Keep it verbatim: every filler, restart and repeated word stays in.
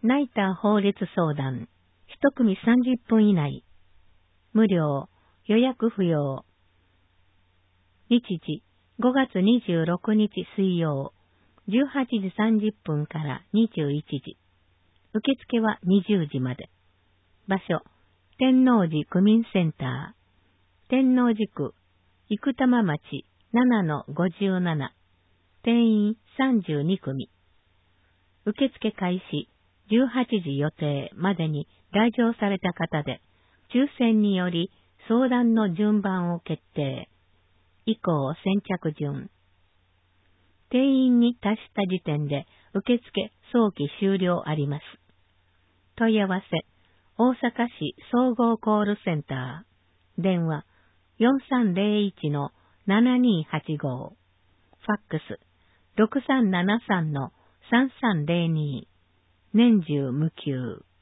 ナイター法律相談、一組さんじゅっぷん以内。無料、予約不要。日時、ごがつにじゅうろくにち水曜、じゅうはちじさんじゅっぷんからにじゅういちじ。受付はにじゅうじまで。場所、天王寺区民センター。天王寺区、生玉町 ななのごじゅうなな。定員さんじゅうにくみ。受付開始じゅうはちじ予定までに来場された方で、抽選により相談の順番を決定。以降先着順。定員に達した時点で受付早期終了あります。問い合わせ、大阪市総合コールセンター。電話、よんさんぜろいちのななにーはちご。ファックス、ろくさんななさんのさんさんぜろに。年中無休。